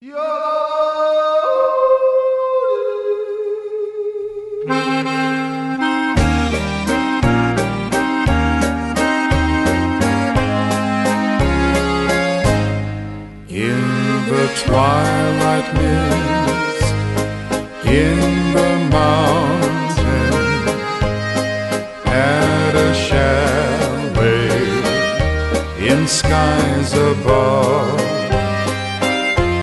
In the twilight mist, in the mountain, at a chalet, in skies above,